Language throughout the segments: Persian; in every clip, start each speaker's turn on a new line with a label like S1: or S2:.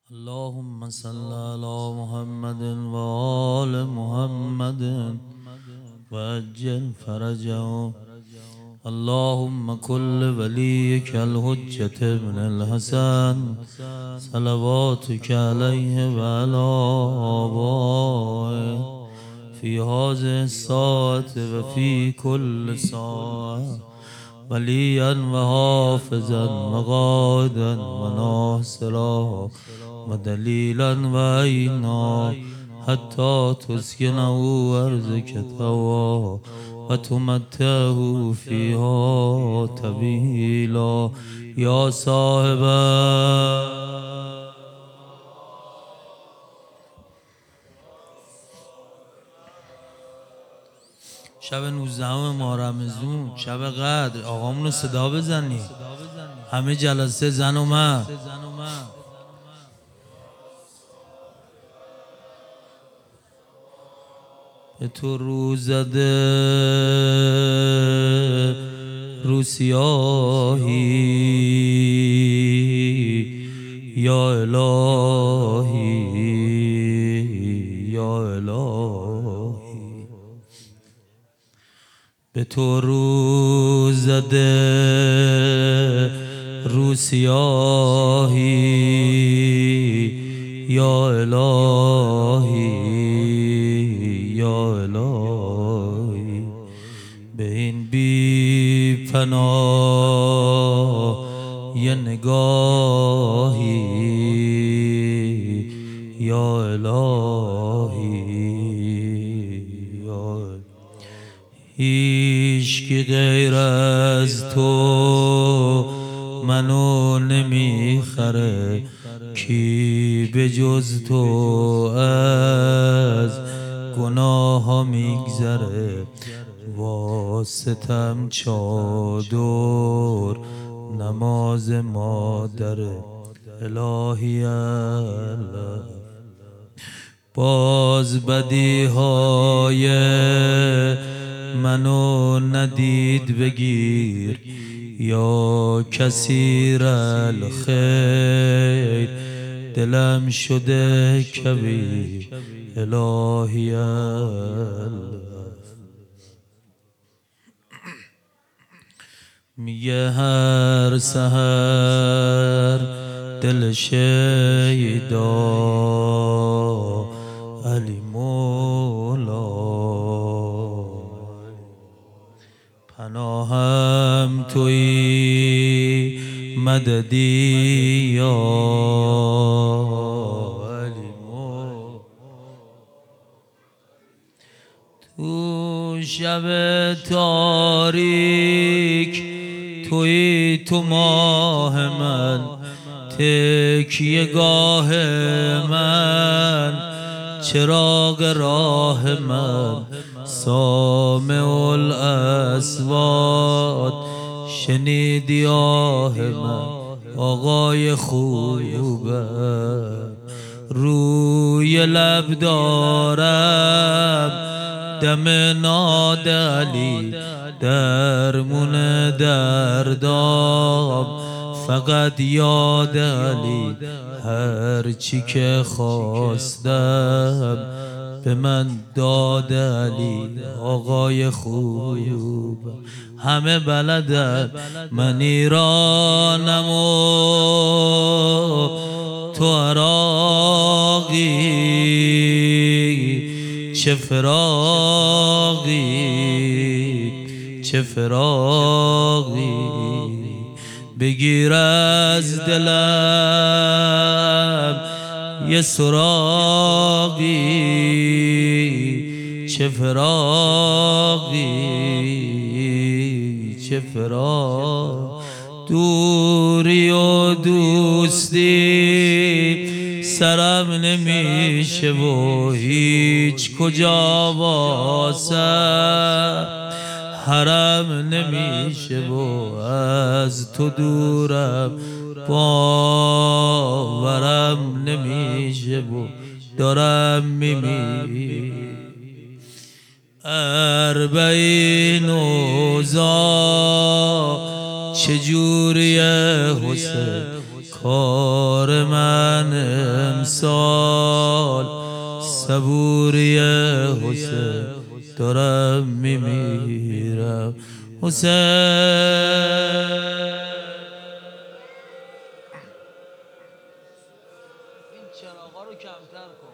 S1: اللهم صل على محمد وآل محمد وعجل فرجه. اللهم كل وليك الحجة ابن الحسن صلواتك عليه وعلى آبائه في هذه الساعة وفي كل ساعة وليا وحافظا وقائدا وناصرا ودليلا وعينا حتى تسكنه أرضك طوعا وتمتعه فيها طويلا. يا صاحب شب 19 ماه رمضان، شب قدر، آقامون رو صدا بزنی همه جلسه زن و مرد. به تو رو زده رو سیاهی یا الهی یا الهی، به تو رو زده رو سیاهی یا الهی یا الهی، به این بی پناه یه نگاهی یا الهی یا الهی. هیچ کی غیر از تو منو نمیخره، کی به جز تو از گناه ها میگذره. واسطم چادر نماز مادر الهی الله. باز بدی های منو ندید بگیر یا کثیر الخیر، دلم شده کبیر الهی الله. میگه هر سحر دل شیدا علی مولا، پناهم تویی مددی یا علی مولا. تو شب تاریک تویی تو ماه من، تکیه گاه من چراغ راه من. سامع الاصوات شنیدی آه من، آقای خوبم روی لب دارم دم ناد علی، درمون دردام فقط یاد علی. هر چی که خواستم به من داد علی، آقای خوب همه بلدن من ایرانم و تو عراقی. چه فراقی چه فراقی، بگیر از دلم یه سراغی. چه فراقی چه فراق، دوری و دوستی سرم نمیشه و هیچ کجا واسه حرم نمیشه و از تو دورم باورم نمیشه و دارم میمیرم. اربعین اوضاع چجوریه حسین، کار من امسال صبوری حسین دارم میمیرم حسین. این چراغا رو کمتر کن.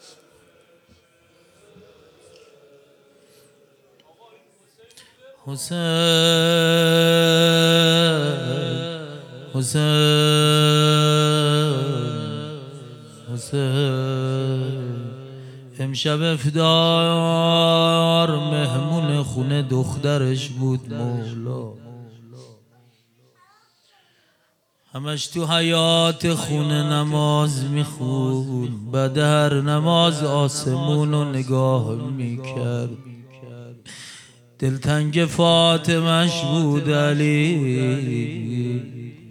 S1: حسین امشب افطار مهمون خونه دخترش بود مولا، همش تو حیات خونه نماز میخوند، بعد هر نماز آسمون رو نگاه میکرد. دلتنگ فاطمش بود علی،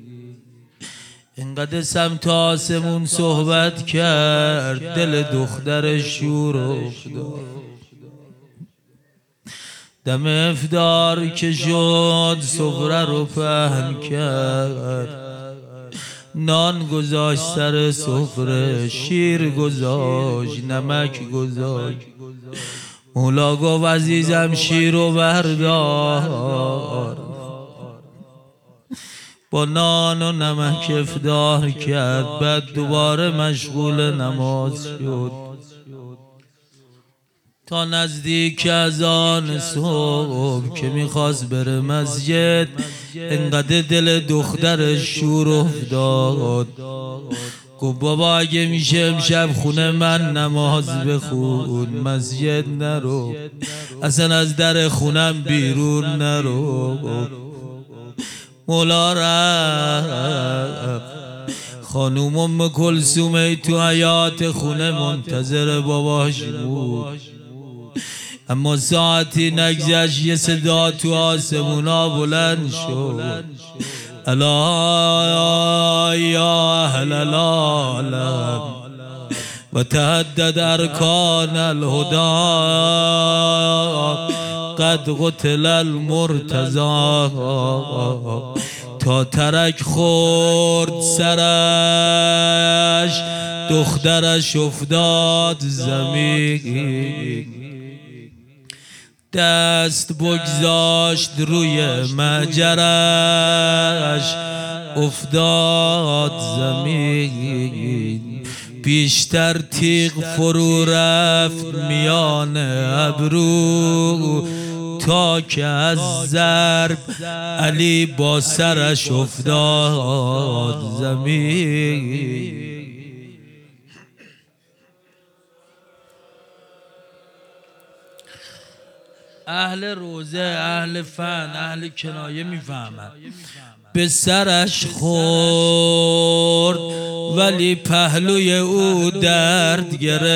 S1: اینقدر سمت آسمون صحبت کرد دل دخترش شور افتاد. دم افطار که شد سفره رو پهن کرد، نان گذاشت سر سفره، شیر گذاشت، نمک گذاشت. مولا گفت عزیزم شیر رو بردار، با نان و نمک افطار کرد. بعد دوباره مشغول نماز شد تا نزدیک اذان صبح که میخواست بره مسجد. انقدر دل دخترش شور افتاد، گفت بابا اگه میشه امشب خونه من نماز بخون، مسجد نرو، اصلا از در خونم بیرون نرو. مولا رفت، خانوم ام کلثوم تو حیات خونه منتظر باباش بود. اما ساعتی نگذشت یه صدا تو آسمونا بلند شد، الا یا اهل العالم و تهدد ارکان الهدى قد قتل المرتضی. تا ترک خورد سرش دخترش افتاد زمین، دست بگذاشت روی مجرش افتاد زمین. بیشتر تیغ فرو رفت میان ابرو تا که از ضرب علی با سرش افتاد زمین. اهل روزه، اهل فن، اهل کنایه میفهمند. به سرش خورد ولی پهلوی او درد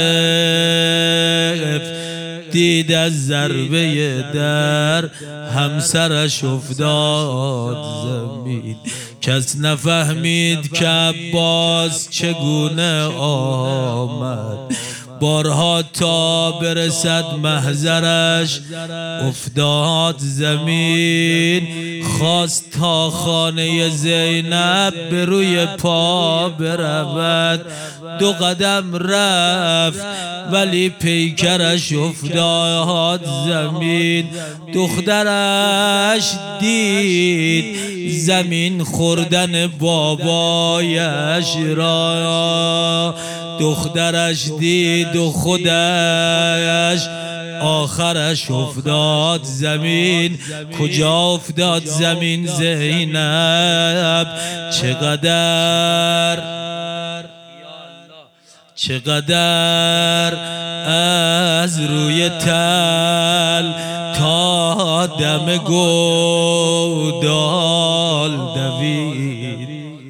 S1: گرفت، دید از ضربه در همسرش افتاد زمین. کس نفهمید که عباس چگونه آمد، بارها تا برسد محضرش افتاد زمین. خواست تا خانه زینب به روی پا برود، 2 قدم رفت ولی پیکرش افتاد زمین. دخترش دید زمین خوردن بابایش را، دخترش دید و خودش آخرش افتاد زمین. کجا افتاد زمین زینب؟ چقدر از روی تل تا دم گودال دوید،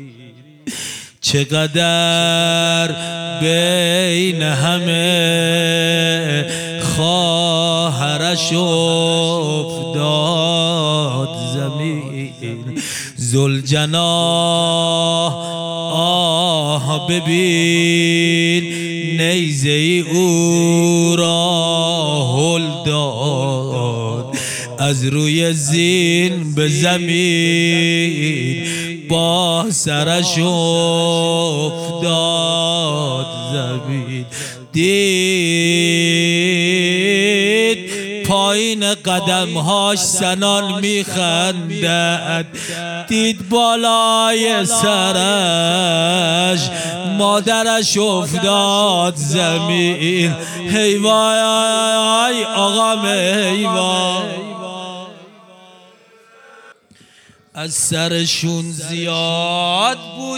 S1: چقدر بین همه خواهرش افتاد زمین. ذوالجناح آه ببین نیزه او را هل داد، از روی زین به زمین با سرش افتاد زمین. دید پایین قدمهاش سنان میخندد، دید بالای سرش مادرش افتاد زمین. هی وای آقام هی وای، از سرشون زیاد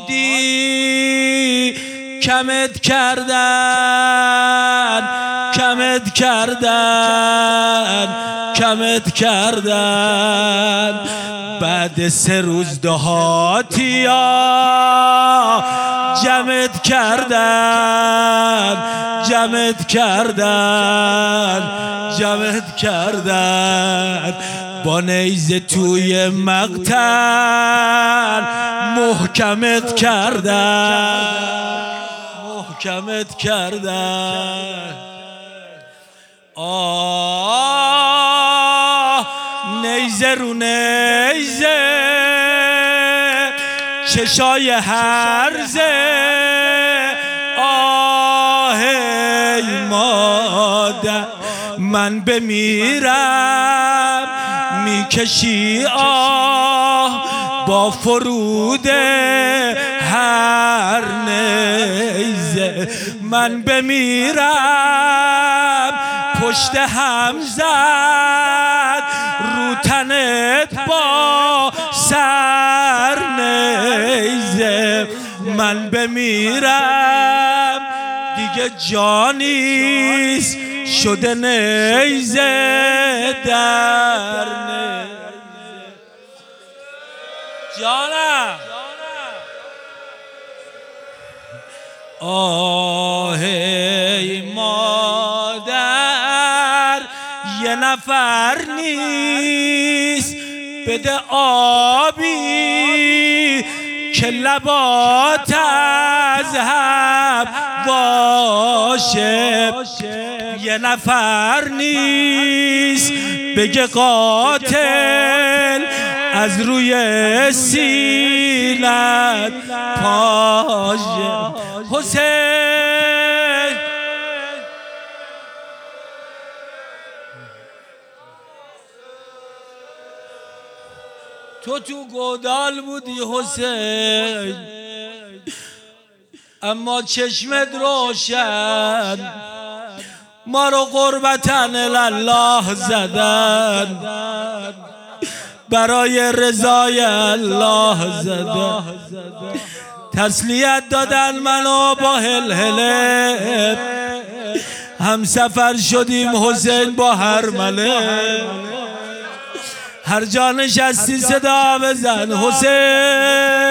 S1: بودی کمت کردن، کمت کردن، کمت کردن. بعد 3 روز دهاتیا جمعت کردن، جمعت کردن، جمعت کردن. با نیزه توی مقتل محکمت کردن، محکمت کردن. نیزه رو نیزه چشای هرزه. ای مادر من بمیرم میکشی با فرود هر نیزه. من بمیرم پشت هم زد رو تنت با سر نیزه. من بمیرم دیگه جانیست شده نیزه در نیزه. جانم ای مادر یه نفر نیست بده آبی که لبات از هم باشه. یه نفر نیست بگه قاتل از روی سینت پاشه. حسین تو گودال بودی حسین، اما چشمت روشن. ما رو قربتن الله زدن، برای رضای الله زدن. تسلیت دادن منو با هلهله، هم سفر شدیم حسین با هر مله. هر جا نشستی صدا بزن حسین.